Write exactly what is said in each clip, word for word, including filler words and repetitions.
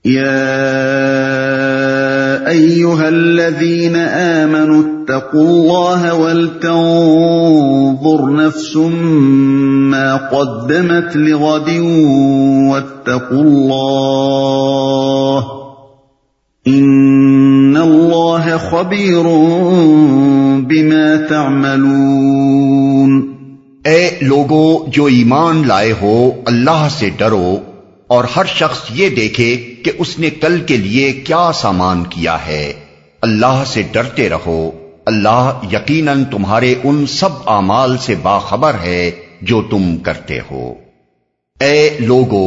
يا أيها الذين آمنوا اتقوا الله ولتنظر نفس ما قدمت لغد واتقوا الله إن الله خبير بما تعملون۔ اے لوگو جو ایمان لائے ہو، اللہ سے ڈرو اور ہر شخص یہ دیکھے کہ اس نے کل کے لیے کیا سامان کیا ہے۔ اللہ سے ڈرتے رہو، اللہ یقیناً تمہارے ان سب اعمال سے باخبر ہے جو تم کرتے ہو۔ اے لوگو،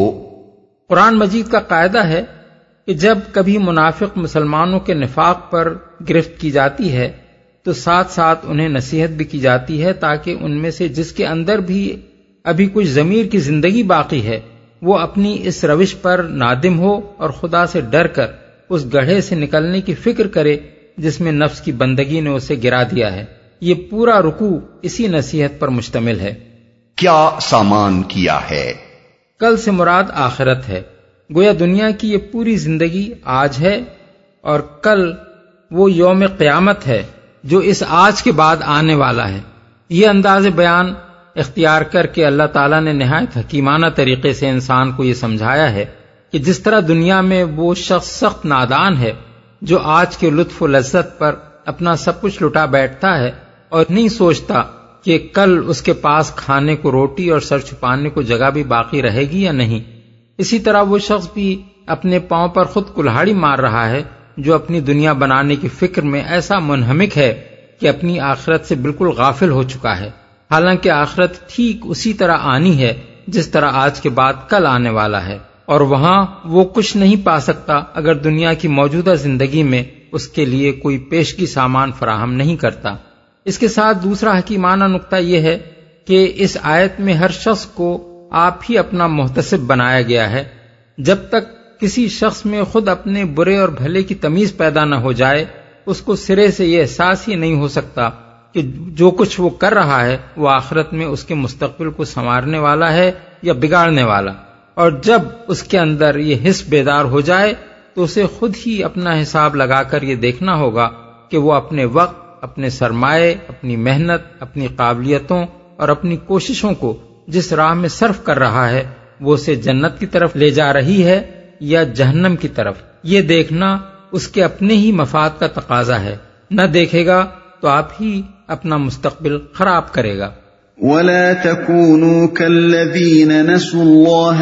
قرآن مجید کا قاعدہ ہے کہ جب کبھی منافق مسلمانوں کے نفاق پر گرفت کی جاتی ہے تو ساتھ ساتھ انہیں نصیحت بھی کی جاتی ہے تاکہ ان میں سے جس کے اندر بھی ابھی کچھ ضمیر کی زندگی باقی ہے وہ اپنی اس روش پر نادم ہو اور خدا سے ڈر کر اس گڑھے سے نکلنے کی فکر کرے جس میں نفس کی بندگی نے اسے گرا دیا ہے۔ یہ پورا رکوع اسی نصیحت پر مشتمل ہے۔ کیا سامان کیا ہے؟ کل سے مراد آخرت ہے۔ گویا دنیا کی یہ پوری زندگی آج ہے اور کل وہ یوم قیامت ہے جو اس آج کے بعد آنے والا ہے۔ یہ انداز بیان اختیار کر کے اللہ تعالیٰ نے نہایت حکیمانہ طریقے سے انسان کو یہ سمجھایا ہے کہ جس طرح دنیا میں وہ شخص سخت نادان ہے جو آج کے لطف و لذت پر اپنا سب کچھ لٹا بیٹھتا ہے اور نہیں سوچتا کہ کل اس کے پاس کھانے کو روٹی اور سر چھپانے کو جگہ بھی باقی رہے گی یا نہیں، اسی طرح وہ شخص بھی اپنے پاؤں پر خود کلہاڑی مار رہا ہے جو اپنی دنیا بنانے کی فکر میں ایسا منہمک ہے کہ اپنی آخرت سے بالکل غافل ہو چکا ہے، حالانکہ آخرت ٹھیک اسی طرح آنی ہے جس طرح آج کے بعد کل آنے والا ہے، اور وہاں وہ کچھ نہیں پا سکتا اگر دنیا کی موجودہ زندگی میں اس کے لیے کوئی پیشگی سامان فراہم نہیں کرتا۔ اس کے ساتھ دوسرا حکیمانہ نقطہ یہ ہے کہ اس آیت میں ہر شخص کو آپ ہی اپنا محتسب بنایا گیا ہے۔ جب تک کسی شخص میں خود اپنے برے اور بھلے کی تمیز پیدا نہ ہو جائے اس کو سرے سے یہ احساس ہی نہیں ہو سکتا کہ جو کچھ وہ کر رہا ہے وہ آخرت میں اس کے مستقبل کو سنوارنے والا ہے یا بگاڑنے والا، اور جب اس کے اندر یہ حس بیدار ہو جائے تو اسے خود ہی اپنا حساب لگا کر یہ دیکھنا ہوگا کہ وہ اپنے وقت، اپنے سرمائے، اپنی محنت، اپنی قابلیتوں اور اپنی کوششوں کو جس راہ میں صرف کر رہا ہے وہ اسے جنت کی طرف لے جا رہی ہے یا جہنم کی طرف۔ یہ دیکھنا اس کے اپنے ہی مفاد کا تقاضا ہے، نہ دیکھے گا تو آپ ہی اپنا مستقبل خراب کرے گا۔ وَلَا تَكُونُوا كَالَّذِينَ نَسُوا اللَّهَ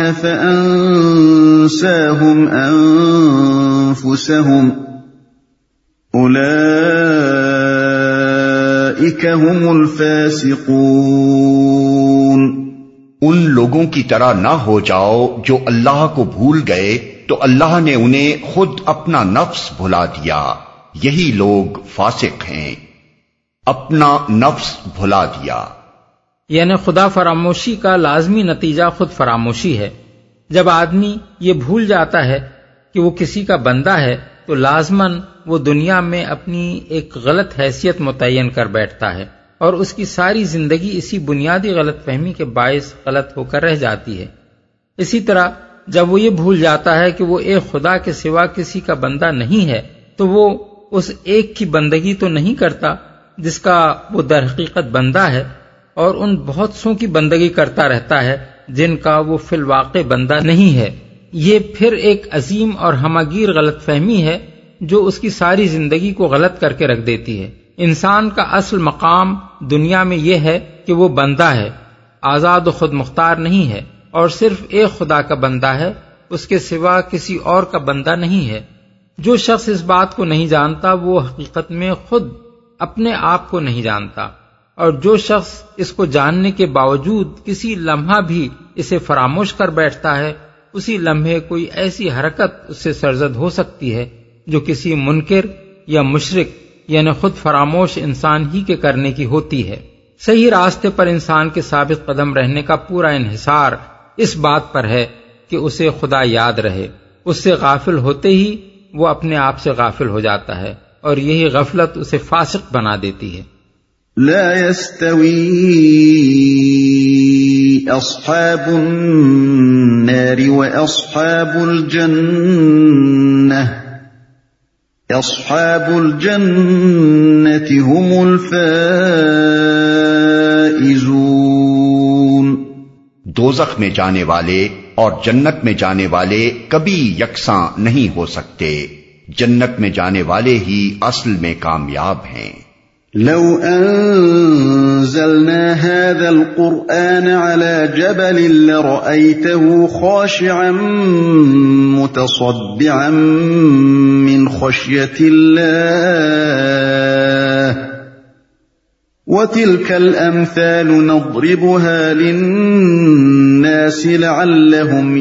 فَأَنسَاهُمْ أَنفُسَهُمْ أُولَئِكَ هُمُ الْفَاسِقُونَ۔ ان لوگوں کی طرح نہ ہو جاؤ جو اللہ کو بھول گئے تو اللہ نے انہیں خود اپنا نفس بھلا دیا، یہی لوگ فاسق ہیں۔ اپنا نفس بھلا دیا یعنی خدا فراموشی کا لازمی نتیجہ خود فراموشی ہے۔ جب آدمی یہ بھول جاتا ہے کہ وہ کسی کا بندہ ہے تو لازماً وہ دنیا میں اپنی ایک غلط حیثیت متعین کر بیٹھتا ہے اور اس کی ساری زندگی اسی بنیادی غلط فہمی کے باعث غلط ہو کر رہ جاتی ہے۔ اسی طرح جب وہ یہ بھول جاتا ہے کہ وہ ایک خدا کے سوا کسی کا بندہ نہیں ہے تو وہ اس ایک کی بندگی تو نہیں کرتا جس کا وہ در حقیقت بندہ ہے، اور ان بہت سو کی بندگی کرتا رہتا ہے جن کا وہ فی الواقع بندہ نہیں ہے۔ یہ پھر ایک عظیم اور ہماگیر غلط فہمی ہے جو اس کی ساری زندگی کو غلط کر کے رکھ دیتی ہے۔ انسان کا اصل مقام دنیا میں یہ ہے کہ وہ بندہ ہے، آزاد و خود مختار نہیں ہے، اور صرف ایک خدا کا بندہ ہے، اس کے سوا کسی اور کا بندہ نہیں ہے۔ جو شخص اس بات کو نہیں جانتا وہ حقیقت میں خود اپنے آپ کو نہیں جانتا، اور جو شخص اس کو جاننے کے باوجود کسی لمحہ بھی اسے فراموش کر بیٹھتا ہے اسی لمحے کوئی ایسی حرکت اس سے سرزد ہو سکتی ہے جو کسی منکر یا مشرک یعنی خود فراموش انسان ہی کے کرنے کی ہوتی ہے۔ صحیح راستے پر انسان کے ثابت قدم رہنے کا پورا انحصار اس بات پر ہے کہ اسے خدا یاد رہے، اس سے غافل ہوتے ہی وہ اپنے آپ سے غافل ہو جاتا ہے، اور یہی غفلت اسے فاسق بنا دیتی ہے۔ لا يستوي اصحاب النار واصحاب الجنة أصحاب الجنة هم الفائزون۔ دوزخ میں جانے والے اور جنت میں جانے والے کبھی یکساں نہیں ہو سکتے، جنت میں جانے والے ہی اصل میں کامیاب ہیں۔ لو انزلنا هذا القرآن على جبل لرأيته خاشعا متصدعا من خشية الله وتلك الأمثال نضربها للناس لعلهم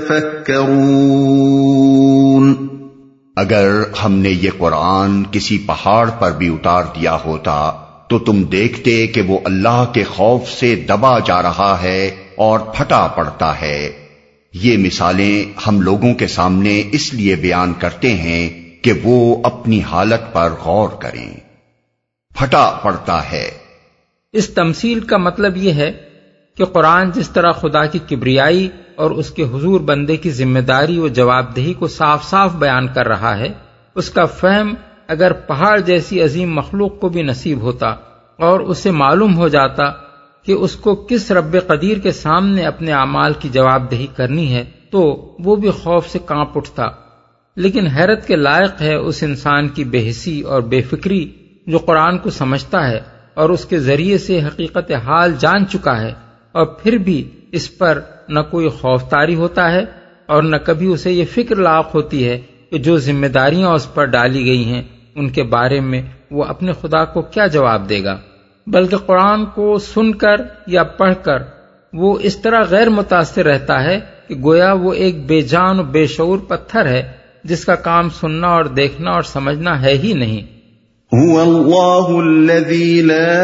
يتفكرون۔ اگر ہم نے یہ قرآن کسی پہاڑ پر بھی اتار دیا ہوتا تو تم دیکھتے کہ وہ اللہ کے خوف سے دبا جا رہا ہے اور پھٹا پڑتا ہے۔ یہ مثالیں ہم لوگوں کے سامنے اس لیے بیان کرتے ہیں کہ وہ اپنی حالت پر غور کریں۔ پھٹا پڑتا ہے۔ اس تمثیل کا مطلب یہ ہے کہ قرآن جس طرح خدا کی کبریائی اور اس کے حضور بندے کی ذمہ داری و جواب دہی کو صاف صاف بیان کر رہا ہے، اس کا فہم اگر پہاڑ جیسی عظیم مخلوق کو بھی نصیب ہوتا اور اسے معلوم ہو جاتا کہ اس کو کس رب قدیر کے سامنے اپنے اعمال کی جواب دہی کرنی ہے تو وہ بھی خوف سے کانپ اٹھتا۔ لیکن حیرت کے لائق ہے اس انسان کی بے حسی اور بے فکری جو قرآن کو سمجھتا ہے اور اس کے ذریعے سے حقیقت حال جان چکا ہے، اور پھر بھی اس پر نہ کوئی خوف طاری ہوتا ہے اور نہ کبھی اسے یہ فکر لاحق ہوتی ہے کہ جو ذمہ داریاں اس پر ڈالی گئی ہیں ان کے بارے میں وہ اپنے خدا کو کیا جواب دے گا، بلکہ قرآن کو سن کر یا پڑھ کر وہ اس طرح غیر متاثر رہتا ہے کہ گویا وہ ایک بے جان و بے شعور پتھر ہے جس کا کام سننا اور دیکھنا اور سمجھنا ہے ہی نہیں۔ هو اللہ الذی لا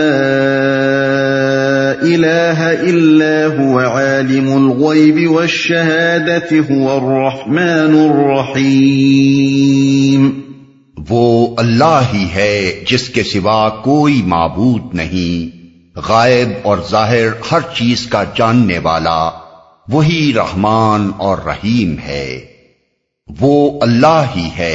الہ الا هو عالم الغیب والشہادۃ هو الرحمن الرحیم۔ وہ اللہ ہی ہے جس کے سوا کوئی معبود نہیں، غائب اور ظاہر ہر چیز کا جاننے والا، وہی رحمان اور رحیم ہے، وہ اللہ ہی ہے۔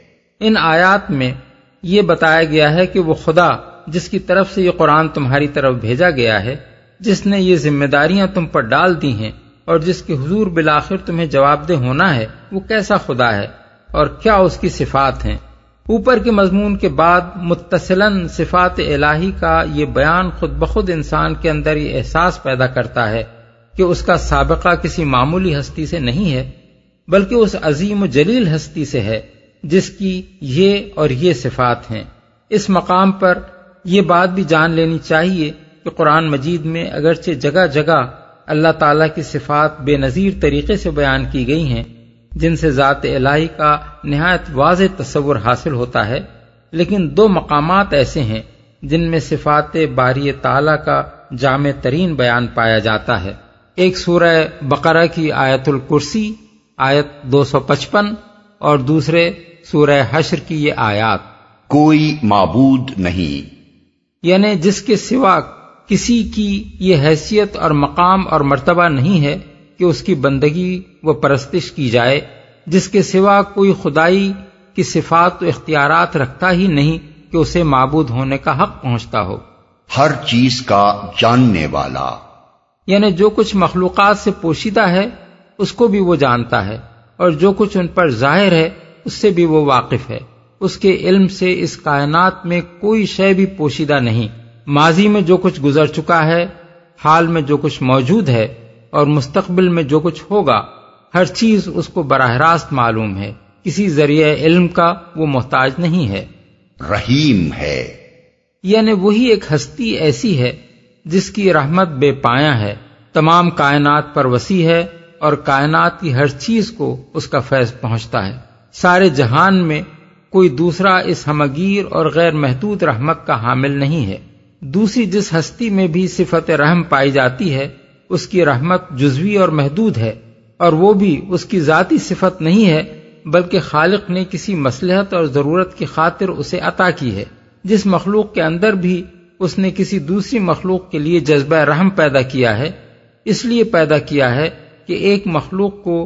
ان آیات میں یہ بتایا گیا ہے کہ وہ خدا جس کی طرف سے یہ قرآن تمہاری طرف بھیجا گیا ہے، جس نے یہ ذمہ داریاں تم پر ڈال دی ہیں اور جس کے حضور بالآخر تمہیں جواب دہ ہونا ہے، وہ کیسا خدا ہے اور کیا اس کی صفات ہیں۔ اوپر کے مضمون کے بعد متصلاً صفات الہی کا یہ بیان خود بخود انسان کے اندر یہ احساس پیدا کرتا ہے کہ اس کا سابقہ کسی معمولی ہستی سے نہیں ہے بلکہ اس عظیم و جلیل ہستی سے ہے جس کی یہ اور یہ صفات ہیں۔ اس مقام پر یہ بات بھی جان لینی چاہیے کہ قرآن مجید میں اگرچہ جگہ جگہ اللہ تعالیٰ کی صفات بے نظیر طریقے سے بیان کی گئی ہیں جن سے ذات الہی کا نہایت واضح تصور حاصل ہوتا ہے، لیکن دو مقامات ایسے ہیں جن میں صفات باری تعالیٰ کا جامع ترین بیان پایا جاتا ہے۔ ایک سورہ بقرہ کی آیت الکرسی آیت دو سو پچپن اور دوسرے سورہ حشر کی یہ آیات، کوئی معبود نہیں، یعنی جس کے سوا کسی کی یہ حیثیت اور مقام اور مرتبہ نہیں ہے کہ اس کی بندگی و پرستش کی جائے، جس کے سوا کوئی خدائی کی صفات و اختیارات رکھتا ہی نہیں کہ اسے معبود ہونے کا حق پہنچتا ہو، ہر چیز کا جاننے والا، یعنی جو کچھ مخلوقات سے پوشیدہ ہے اس کو بھی وہ جانتا ہے اور جو کچھ ان پر ظاہر ہے اس سے بھی وہ واقف ہے۔ اس کے علم سے اس کائنات میں کوئی شے بھی پوشیدہ نہیں، ماضی میں جو کچھ گزر چکا ہے، حال میں جو کچھ موجود ہے اور مستقبل میں جو کچھ ہوگا، ہر چیز اس کو براہ راست معلوم ہے، کسی ذریعہ علم کا وہ محتاج نہیں ہے۔ رحیم ہے، یعنی وہی ایک ہستی ایسی ہے جس کی رحمت بے پایاں ہے، تمام کائنات پر وسیع ہے اور کائنات کی ہر چیز کو اس کا فیض پہنچتا ہے۔ سارے جہان میں کوئی دوسرا اس ہمگیر اور غیر محدود رحمت کا حامل نہیں ہے۔ دوسری جس ہستی میں بھی صفت رحم پائی جاتی ہے اس کی رحمت جزوی اور محدود ہے، اور وہ بھی اس کی ذاتی صفت نہیں ہے بلکہ خالق نے کسی مصلحت اور ضرورت کی خاطر اسے عطا کی ہے۔ جس مخلوق کے اندر بھی اس نے کسی دوسری مخلوق کے لیے جذبہ رحم پیدا کیا ہے، اس لیے پیدا کیا ہے کہ ایک مخلوق کو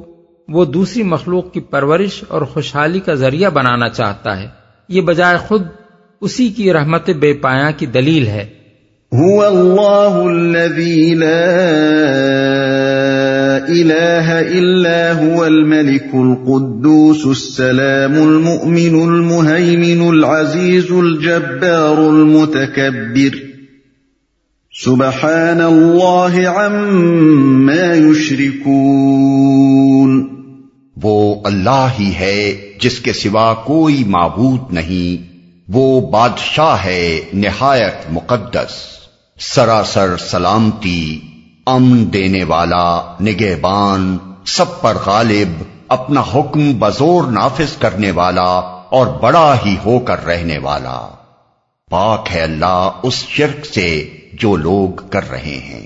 وہ دوسری مخلوق کی پرورش اور خوشحالی کا ذریعہ بنانا چاہتا ہے، یہ بجائے خود اسی کی رحمت بے پایاں کی دلیل ہے۔ هو اللہ الذی لا الہ الا هو الملک القدوس السلام المؤمن المہیمن العزیز الجبار المتکبر سبحان اللہ عما یشرکون۔ وہ اللہ ہی ہے جس کے سوا کوئی معبود نہیں، وہ بادشاہ ہے نہایت مقدس، سراسر سلامتی، امن دینے والا، نگہبان، سب پر غالب، اپنا حکم بزور نافذ کرنے والا اور بڑا ہی ہو کر رہنے والا۔ پاک ہے اللہ اس شرک سے جو لوگ کر رہے ہیں۔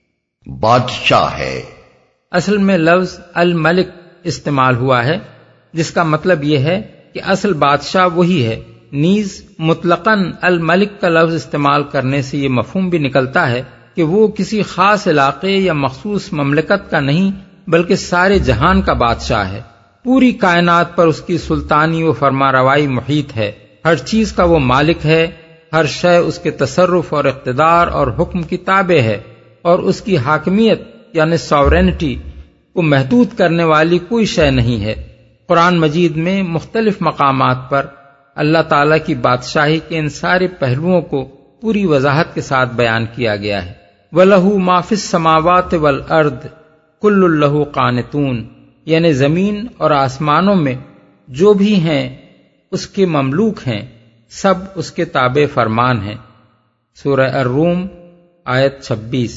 بادشاہ ہے، اصل میں لفظ الملک استعمال ہوا ہے، جس کا مطلب یہ ہے کہ اصل بادشاہ وہی ہے۔ نیز مطلقاً الملک کا لفظ استعمال کرنے سے یہ مفہوم بھی نکلتا ہے کہ وہ کسی خاص علاقے یا مخصوص مملکت کا نہیں بلکہ سارے جہان کا بادشاہ ہے۔ پوری کائنات پر اس کی سلطانی و فرمانروائی محیط ہے، ہر چیز کا وہ مالک ہے، ہر شے اس کے تصرف اور اقتدار اور حکم کی تابع ہے، اور اس کی حاکمیت یعنی ساورینٹی کو محدود کرنے والی کوئی شے نہیں ہے۔ قرآن مجید میں مختلف مقامات پر اللہ تعالیٰ کی بادشاہی کے ان سارے پہلوؤں کو پوری وضاحت کے ساتھ بیان کیا گیا ہے۔ وَلَهُ مَا فِي السَّمَاوَاتِ وَالْأَرْضِ كُلٌّ لَهُ قَانِتُونَ، یعنی زمین اور آسمانوں میں جو بھی ہیں اس کے مملوک ہیں، سب اس کے تابع فرمان ہیں۔ سورہ الروم آیت چھبیس۔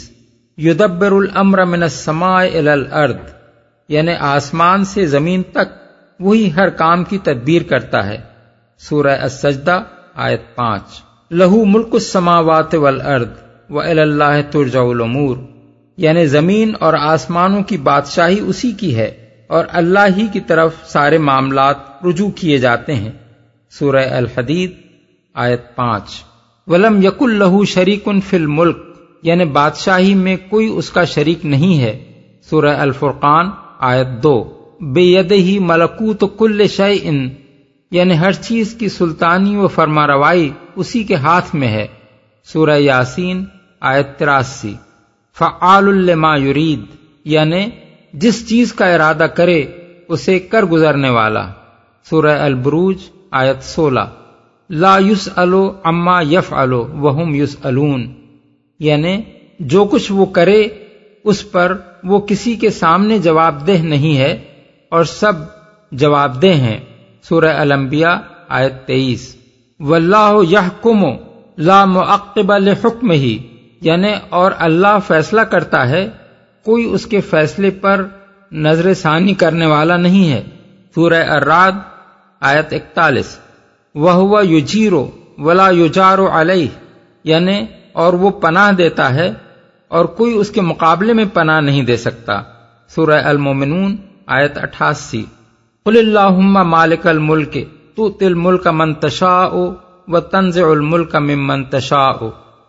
یدبر الامر من السماء الى الارض، یعنی آسمان سے زمین تک وہی ہر کام کی تدبیر کرتا ہے۔ سورہ السجدہ آیت پانچ۔ لہو ملک السماوات والارض وإلی اللہ ترجع الامور، یعنی زمین اور آسمانوں کی بادشاہی اسی کی ہے اور اللہ ہی کی طرف سارے معاملات رجوع کیے جاتے ہیں۔ سورہ الحدید آیت پانچ۔ ولم یکن لہ شریک فی الملک، یعنی بادشاہی میں کوئی اس کا شریک نہیں ہے۔ سورہ الفرقان آیت دو۔ بیدہ ملکوت کل شیء، یعنی ہر چیز کی سلطانی و فرمانروائی اسی کے ہاتھ میں ہے۔ سورہ یاسین آیت تراسی۔ فعال لما یرید، یعنی جس چیز کا ارادہ کرے اسے کر گزرنے والا۔ سورہ البروج آیت سولہ۔ لا یسأل عما یفعل وہم یسألون، یعنی جو کچھ وہ کرے اس پر وہ کسی کے سامنے جواب دہ نہیں ہے اور سب جواب دہ ہیں۔ سورہ الانبیاء آیت تیئیس۔ واللہ یحکم لا معقب لحکمہ، یعنی اور اللہ فیصلہ کرتا ہے، کوئی اس کے فیصلے پر نظر ثانی کرنے والا نہیں ہے۔ سورہ الرعد آیت اکتالیس۔ وَهُوَ يُجِيرُ وَلَا يُجَارُ عَلَيْهِ، یعنی اور وہ پناہ دیتا ہے اور کوئی اس کے مقابلے میں پناہ نہیں دے سکتا۔ سورہ المومنون آیت اٹھاسی۔ قل اللہم مالک الملک تؤتی الملک من تشاء وتنزع الملک ممن تشاء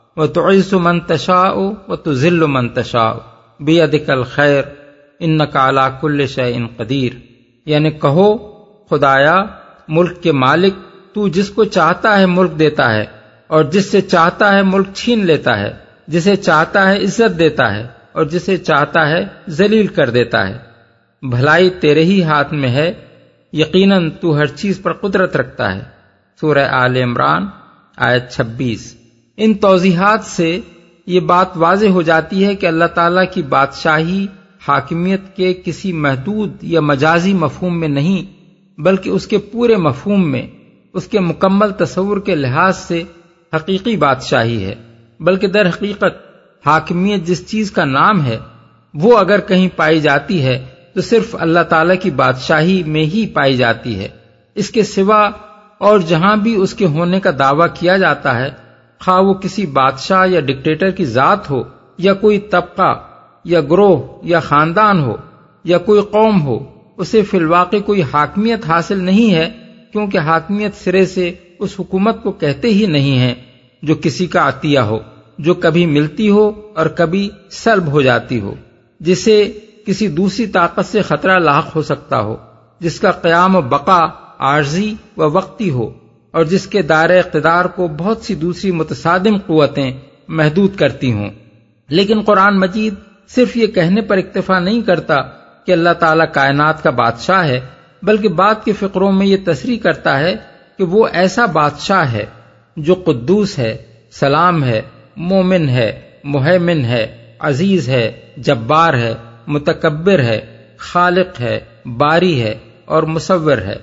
وتعز من تشاء وتذل من تشاء بیدک الخیر انک علی کل شیء قدیر، یعنی کہو خدایا ملک کے مالک، تو جس کو چاہتا ہے ملک دیتا ہے اور جس سے چاہتا ہے ملک چھین لیتا ہے، جسے چاہتا ہے عزت دیتا ہے اور جسے چاہتا ہے ذلیل کر دیتا ہے۔ بھلائی تیرے ہی ہاتھ میں ہے، یقیناً تو ہر چیز پر قدرت رکھتا ہے۔ سورہ آل عمران آیت چھبیس۔ ان توضیحات سے یہ بات واضح ہو جاتی ہے کہ اللہ تعالیٰ کی بادشاہی حاکمیت کے کسی محدود یا مجازی مفہوم میں نہیں بلکہ اس کے پورے مفہوم میں، اس کے مکمل تصور کے لحاظ سے حقیقی بادشاہی ہے۔ بلکہ در حقیقت حاکمیت جس چیز کا نام ہے وہ اگر کہیں پائی جاتی ہے تو صرف اللہ تعالیٰ کی بادشاہی میں ہی پائی جاتی ہے۔ اس کے سوا اور جہاں بھی اس کے ہونے کا دعویٰ کیا جاتا ہے، خواہ وہ کسی بادشاہ یا ڈکٹیٹر کی ذات ہو یا کوئی طبقہ یا گروہ یا خاندان ہو یا کوئی قوم ہو، اسے فی الواقع کوئی حاکمیت حاصل نہیں ہے، کیونکہ حاکمیت سرے سے اس حکومت کو کہتے ہی نہیں ہے جو کسی کا عطیہ ہو، جو کبھی ملتی ہو اور کبھی سلب ہو جاتی ہو، جسے کسی دوسری طاقت سے خطرہ لاحق ہو سکتا ہو، جس کا قیام و بقا عارضی و وقتی ہو، اور جس کے دائرہ اقتدار کو بہت سی دوسری متصادم قوتیں محدود کرتی ہوں۔ لیکن قرآن مجید صرف یہ کہنے پر اکتفا نہیں کرتا کہ اللہ تعالیٰ کائنات کا بادشاہ ہے، بلکہ بعد کے فقروں میں یہ تصریح کرتا ہے کہ وہ ایسا بادشاہ ہے جو قدوس ہے، سلام ہے، مومن ہے، مہیمن ہے، عزیز ہے، جبار ہے، متکبر ہے، خالق ہے، باری ہے اور مصور ہے۔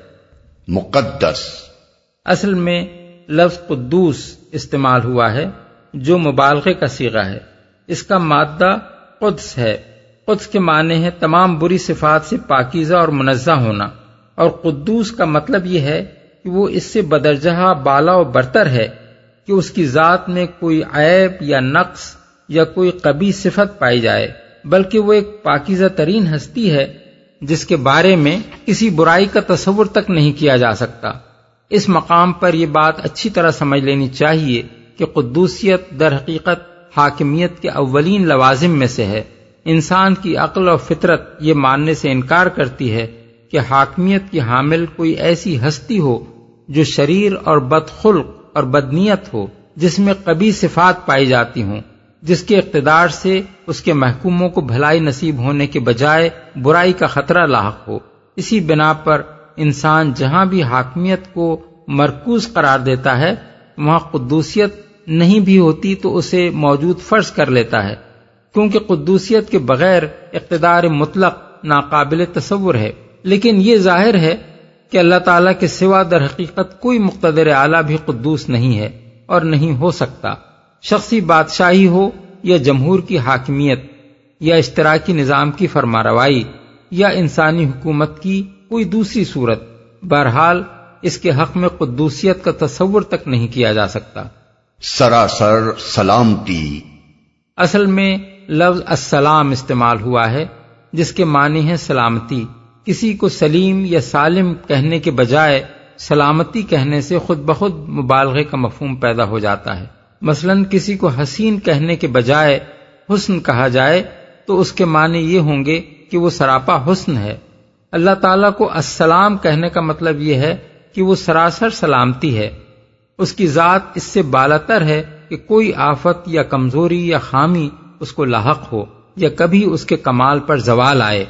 مقدس اصل میں لفظ قدوس استعمال ہوا ہے جو مبالغے کا صیغہ ہے۔ اس کا مادہ قدس ہے۔ قدس کے معنی ہے تمام بری صفات سے پاکیزہ اور منزہ ہونا، اور قدوس کا مطلب یہ ہے کہ وہ اس سے بدرجہ بالا و برتر ہے کہ اس کی ذات میں کوئی عیب یا نقص یا کوئی قبیح صفت پائی جائے، بلکہ وہ ایک پاکیزہ ترین ہستی ہے جس کے بارے میں کسی برائی کا تصور تک نہیں کیا جا سکتا۔ اس مقام پر یہ بات اچھی طرح سمجھ لینی چاہیے کہ قدوسیت در حقیقت حاکمیت کے اولین لوازم میں سے ہے۔ انسان کی عقل اور فطرت یہ ماننے سے انکار کرتی ہے کہ حاکمیت کی حامل کوئی ایسی ہستی ہو جو شریر اور بدخلق اور بدنیت ہو، جس میں قبیح صفات پائی جاتی ہوں، جس کے اقتدار سے اس کے محکوموں کو بھلائی نصیب ہونے کے بجائے برائی کا خطرہ لاحق ہو۔ اسی بنا پر انسان جہاں بھی حاکمیت کو مرکوز قرار دیتا ہے وہاں قدوسیت نہیں بھی ہوتی تو اسے موجود فرض کر لیتا ہے، کیونکہ قدوسیت کے بغیر اقتدار مطلق ناقابل تصور ہے۔ لیکن یہ ظاہر ہے کہ اللہ تعالیٰ کے سوا در حقیقت کوئی مقتدر اعلیٰ بھی قدوس نہیں ہے اور نہیں ہو سکتا۔ شخصی بادشاہی ہو یا جمہور کی حاکمیت یا اشتراکی نظام کی فرمانروائی یا انسانی حکومت کی کوئی دوسری صورت، بہرحال اس کے حق میں قدوسیت کا تصور تک نہیں کیا جا سکتا۔ سراسر سلامتی اصل میں لفظ السلام استعمال ہوا ہے جس کے معنی ہے سلامتی۔ کسی کو سلیم یا سالم کہنے کے بجائے سلامتی کہنے سے خود بخود مبالغے کا مفہوم پیدا ہو جاتا ہے۔ مثلا کسی کو حسین کہنے کے بجائے حسن کہا جائے تو اس کے معنی یہ ہوں گے کہ وہ سراپا حسن ہے۔ اللہ تعالیٰ کو السلام کہنے کا مطلب یہ ہے کہ وہ سراسر سلامتی ہے، اس کی ذات اس سے بالاتر ہے کہ کوئی آفت یا کمزوری یا خامی اس کو لاحق ہو یا کبھی اس کے کمال پر زوال آئے۔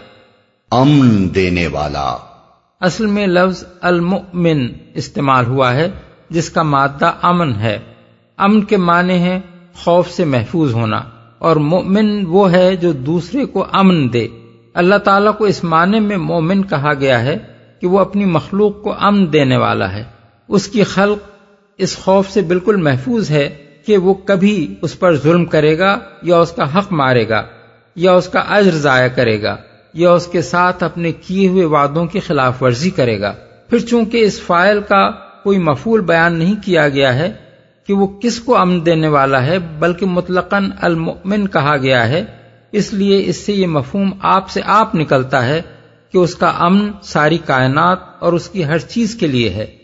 امن دینے والا اصل میں لفظ المؤمن استعمال ہوا ہے جس کا مادہ امن ہے۔ امن کے معنی ہے خوف سے محفوظ ہونا، اور مومن وہ ہے جو دوسرے کو امن دے۔ اللہ تعالیٰ کو اس معنی میں مومن کہا گیا ہے کہ وہ اپنی مخلوق کو امن دینے والا ہے۔ اس کی خلق اس خوف سے بالکل محفوظ ہے کہ وہ کبھی اس پر ظلم کرے گا یا اس کا حق مارے گا یا اس کا اجر ضائع کرے گا یا اس کے ساتھ اپنے کیے ہوئے وعدوں کی خلاف ورزی کرے گا۔ پھر چونکہ اس فاعل کا کوئی مفعول بیان نہیں کیا گیا ہے کہ وہ کس کو امن دینے والا ہے، بلکہ مطلقاً المؤمن کہا گیا ہے، اس لیے اس سے یہ مفہوم آپ سے آپ نکلتا ہے کہ اس کا امن ساری کائنات اور اس کی ہر چیز کے لیے ہے۔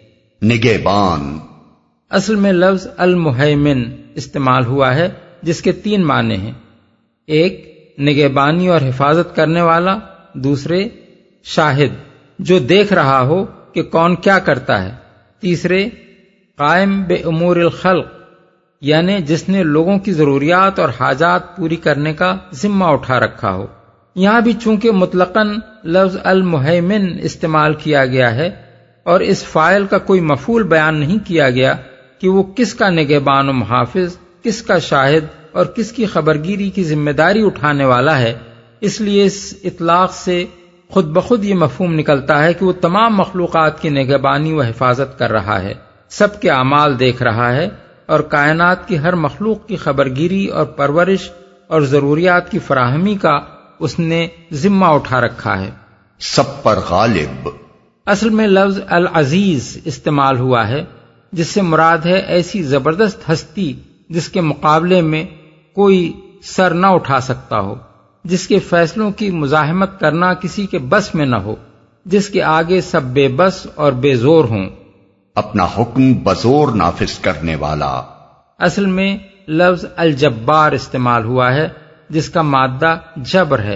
نگہبان اصل میں لفظ المہیمن استعمال ہوا ہے جس کے تین معنی ہیں: ایک نگہبانی اور حفاظت کرنے والا، دوسرے شاہد جو دیکھ رہا ہو کہ کون کیا کرتا ہے، تیسرے قائم بے امور الخلق یعنی جس نے لوگوں کی ضروریات اور حاجات پوری کرنے کا ذمہ اٹھا رکھا ہو۔ یہاں بھی چونکہ مطلقاً لفظ المہیمن استعمال کیا گیا ہے اور اس فاعل کا کوئی مفعول بیان نہیں کیا گیا کہ وہ کس کا نگہبان و محافظ، کس کا شاہد اور کس کی خبرگیری کی ذمہ داری اٹھانے والا ہے، اس لیے اس اطلاق سے خود بخود یہ مفہوم نکلتا ہے کہ وہ تمام مخلوقات کی نگہبانی و حفاظت کر رہا ہے، سب کے اعمال دیکھ رہا ہے اور کائنات کی ہر مخلوق کی خبرگیری اور پرورش اور ضروریات کی فراہمی کا اس نے ذمہ اٹھا رکھا ہے۔ سب پر غالب اصل میں لفظ العزیز استعمال ہوا ہے جس سے مراد ہے ایسی زبردست ہستی جس کے مقابلے میں کوئی سر نہ اٹھا سکتا ہو، جس کے فیصلوں کی مزاحمت کرنا کسی کے بس میں نہ ہو، جس کے آگے سب بے بس اور بے زور ہوں۔ اپنا حکم بزور نافذ کرنے والا اصل میں لفظ الجبار استعمال ہوا ہے جس کا مادہ جبر ہے،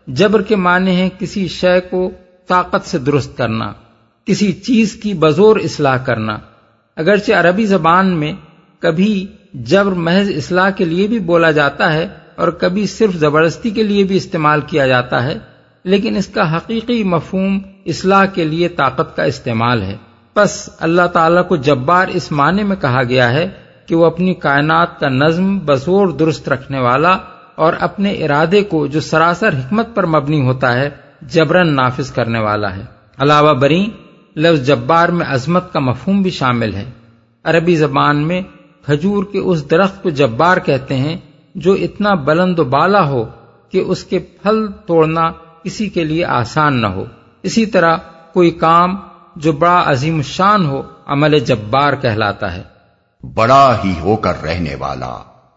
جبر کے معنی ہیں کسی شے کو طاقت سے درست کرنا، کسی چیز کی بزور اصلاح کرنا۔ اگرچہ عربی زبان میں کبھی جبر محض اصلاح کے لیے بھی بولا جاتا ہے اور کبھی صرف زبردستی کے لیے بھی استعمال کیا جاتا ہے، لیکن اس کا حقیقی مفہوم اصلاح کے لیے طاقت کا استعمال ہے۔ پس اللہ تعالیٰ کو جبار اس معنی میں کہا گیا ہے کہ وہ اپنی کائنات کا نظم بزور درست رکھنے والا اور اپنے ارادے کو جو سراسر حکمت پر مبنی ہوتا ہے جبراً نافذ کرنے والا ہے۔ علاوہ بریں لفظ جبار میں عظمت کا مفہوم بھی شامل ہے۔ عربی زبان میں کھجور کے اس درخت کو جبار کہتے ہیں جو اتنا بلند و بالا ہو کہ اس کے پھل توڑنا کسی کے لیے آسان نہ ہو۔ اسی طرح کوئی کام جو بڑا عظیم الشان ہو عمل جبار کہلاتا ہے، بڑا ہی ہو کر رہنے والا۔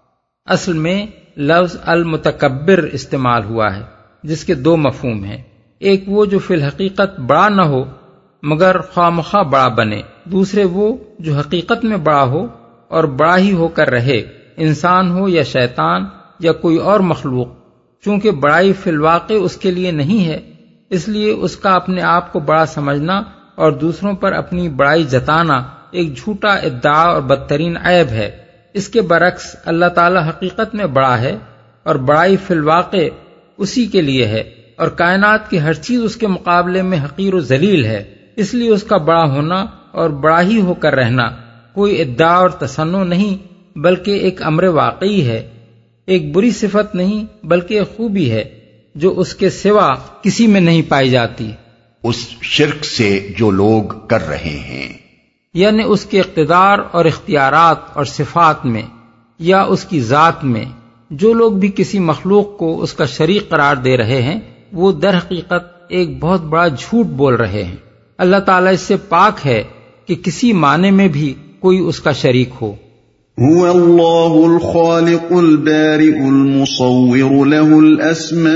اصل میں لفظ المتکبر استعمال ہوا ہے جس کے دو مفہوم ہیں، ایک وہ جو فی الحقیقت بڑا نہ ہو مگر خواہ مخواہ بڑا بنے، دوسرے وہ جو حقیقت میں بڑا ہو اور بڑا ہی ہو کر رہے، انسان ہو یا شیطان یا کوئی اور مخلوق۔ چونکہ بڑائی فی الواقع اس کے لیے نہیں ہے، اس لیے اس کا اپنے آپ کو بڑا سمجھنا اور دوسروں پر اپنی بڑائی جتانا ایک جھوٹا ادعا اور بدترین عیب ہے۔ اس کے برعکس اللہ تعالی حقیقت میں بڑا ہے اور بڑائی فی الواقع اسی کے لیے ہے، اور کائنات کی ہر چیز اس کے مقابلے میں حقیر و ذلیل ہے، اس لیے اس کا بڑا ہونا اور بڑا ہی ہو کر رہنا کوئی ادعا اور تصنع نہیں بلکہ ایک امر واقعی ہے، ایک بری صفت نہیں بلکہ ایک خوبی ہے جو اس کے سوا کسی میں نہیں پائی جاتی۔ اس شرک سے جو لوگ کر رہے ہیں، یعنی اس کے اقتدار اور اختیارات اور صفات میں یا اس کی ذات میں جو لوگ بھی کسی مخلوق کو اس کا شریک قرار دے رہے ہیں وہ در حقیقت ایک بہت بڑا جھوٹ بول رہے ہیں۔ اللہ تعالیٰ اس سے پاک ہے کہ کسی معنی میں بھی کوئی اس کا شریک ہو۔ هو اللہ الخالق البارئ المصور له الاسماء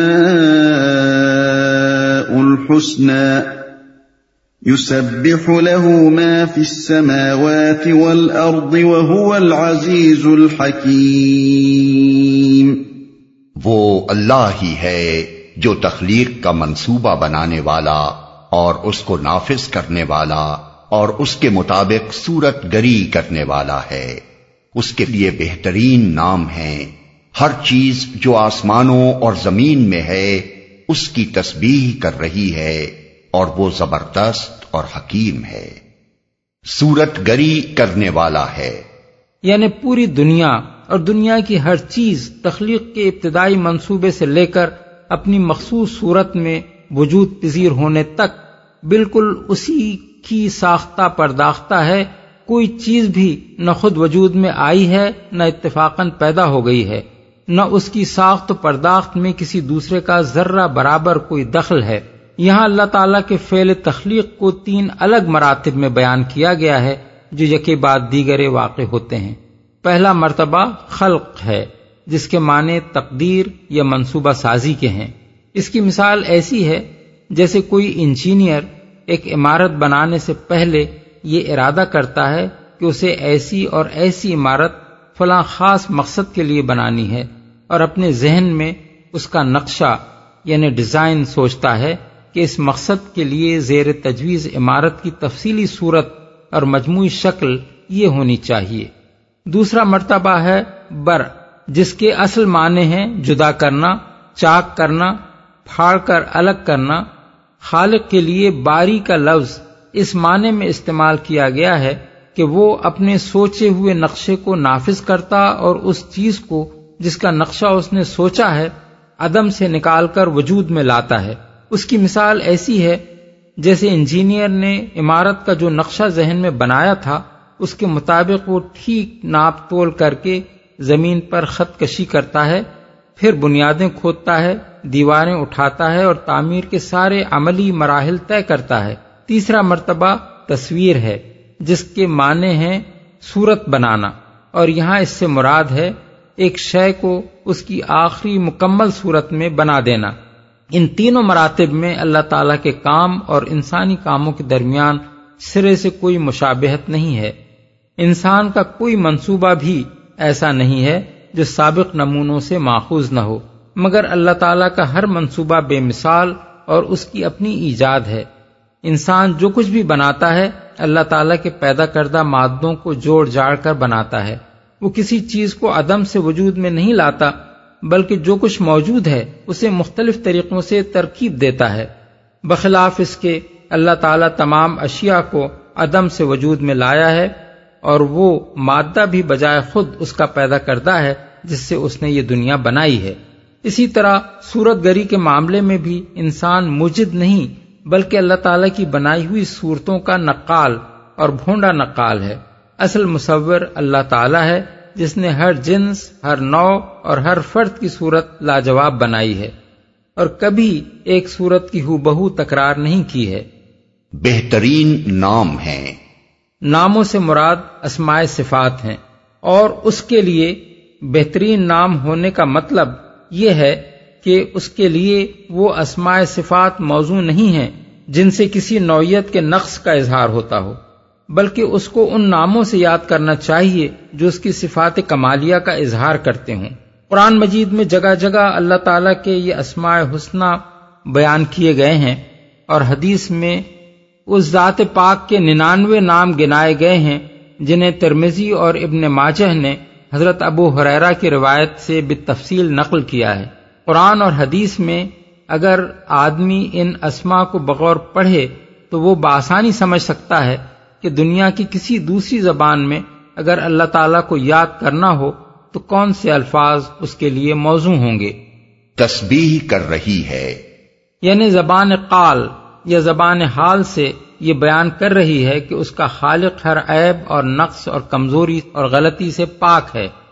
الحسنى يسبح له ما في السماوات والارض وهو العزيز الحكيم۔ وہ اللہ ہی ہے جو تخلیق کا منصوبہ بنانے والا اور اس کو نافذ کرنے والا اور اس کے مطابق صورت گری کرنے والا ہے۔ اس کے لیے بہترین نام ہیں۔ ہر چیز جو آسمانوں اور زمین میں ہے اس کی تسبیح کر رہی ہے اور وہ زبردست اور حکیم ہے، صورت گری کرنے والا ہے۔ یعنی پوری دنیا اور دنیا کی ہر چیز تخلیق کے ابتدائی منصوبے سے لے کر اپنی مخصوص صورت میں وجود پذیر ہونے تک بالکل اسی کی ساختہ پرداختہ ہے۔ کوئی چیز بھی نہ خود وجود میں آئی ہے نہ اتفاقاً پیدا ہو گئی ہے، نہ اس کی ساخت و پرداخت میں کسی دوسرے کا ذرہ برابر کوئی دخل ہے۔ یہاں اللہ تعالیٰ کے فعل تخلیق کو تین الگ مراتب میں بیان کیا گیا ہے جو یکے بعد دیگرے واقع ہوتے ہیں۔ پہلا مرتبہ خلق ہے جس کے معنی تقدیر یا منصوبہ سازی کے ہیں۔ اس کی مثال ایسی ہے جیسے کوئی انجینئر ایک عمارت بنانے سے پہلے یہ ارادہ کرتا ہے کہ اسے ایسی اور ایسی عمارت فلاں خاص مقصد کے لیے بنانی ہے اور اپنے ذہن میں اس کا نقشہ یعنی ڈیزائن سوچتا ہے کہ اس مقصد کے لیے زیر تجویز عمارت کی تفصیلی صورت اور مجموعی شکل یہ ہونی چاہیے۔ دوسرا مرتبہ ہے بر، جس کے اصل معنی ہیں جدا کرنا، چاک کرنا، پھاڑ کر الگ کرنا۔ خالق کے لیے باری کا لفظ اس معنی میں استعمال کیا گیا ہے کہ وہ اپنے سوچے ہوئے نقشے کو نافذ کرتا اور اس چیز کو جس کا نقشہ اس نے سوچا ہے عدم سے نکال کر وجود میں لاتا ہے۔ اس کی مثال ایسی ہے جیسے انجینئر نے عمارت کا جو نقشہ ذہن میں بنایا تھا اس کے مطابق وہ ٹھیک ناپ تول کر کے زمین پر خط کشی کرتا ہے، پھر بنیادیں کھودتا ہے، دیواریں اٹھاتا ہے اور تعمیر کے سارے عملی مراحل طے کرتا ہے۔ تیسرا مرتبہ تصویر ہے جس کے معنی ہیں صورت بنانا، اور یہاں اس سے مراد ہے ایک شے کو اس کی آخری مکمل صورت میں بنا دینا۔ ان تینوں مراتب میں اللہ تعالیٰ کے کام اور انسانی کاموں کے درمیان سرے سے کوئی مشابہت نہیں ہے۔ انسان کا کوئی منصوبہ بھی ایسا نہیں ہے جو سابق نمونوں سے ماخوذ نہ ہو۔ مگر اللہ تعالیٰ کا ہر منصوبہ بے مثال اور اس کی اپنی ایجاد ہے۔ انسان جو کچھ بھی بناتا ہے اللہ تعالیٰ کے پیدا کردہ مادوں کو جوڑ جاڑ کر بناتا ہے۔ وہ کسی چیز کو عدم سے وجود میں نہیں لاتا، بلکہ جو کچھ موجود ہے اسے مختلف طریقوں سے ترکیب دیتا ہے۔ بخلاف اس کے اللہ تعالیٰ تمام اشیاء کو عدم سے وجود میں لایا ہے، اور وہ مادہ بھی بجائے خود اس کا پیدا کردہ ہے جس سے اس نے یہ دنیا بنائی ہے۔ اسی طرح صورت گری کے معاملے میں بھی انسان مجد نہیں بلکہ اللہ تعالیٰ کی بنائی ہوئی صورتوں کا نقال اور بھونڈا نقال ہے۔ اصل مصور اللہ تعالیٰ ہے جس نے ہر جنس، ہر نوع اور ہر فرد کی صورت لاجواب بنائی ہے اور کبھی ایک صورت کی ہو بہو تکرار نہیں کی ہے۔ بہترین نام ہیں۔ ناموں سے مراد اسماء صفات ہیں، اور اس کے لیے بہترین نام ہونے کا مطلب یہ ہے کہ اس کے لیے وہ اسماء صفات موضوع نہیں ہیں جن سے کسی نوعیت کے نقص کا اظہار ہوتا ہو، بلکہ اس کو ان ناموں سے یاد کرنا چاہیے جو اس کی صفات کمالیہ کا اظہار کرتے ہوں۔ قرآن مجید میں جگہ جگہ اللہ تعالیٰ کے یہ اسماء حسنی بیان کیے گئے ہیں، اور حدیث میں اس ذات پاک کے ننانوے نام گنائے گئے ہیں جنہیں ترمذی اور ابن ماجہ نے حضرت ابو ہریرہ کی روایت سے بالتفصیل نقل کیا ہے۔ قرآن اور حدیث میں اگر آدمی ان اسماء کو بغور پڑھے تو وہ بآسانی سمجھ سکتا ہے کہ دنیا کی کسی دوسری زبان میں اگر اللہ تعالیٰ کو یاد کرنا ہو تو کون سے الفاظ اس کے لیے موزوں ہوں گے۔ تسبیح کر رہی ہے، یعنی زبان قال یا زبان حال سے یہ بیان کر رہی ہے کہ اس کا خالق ہر عیب اور نقص اور کمزوری اور غلطی سے پاک ہے۔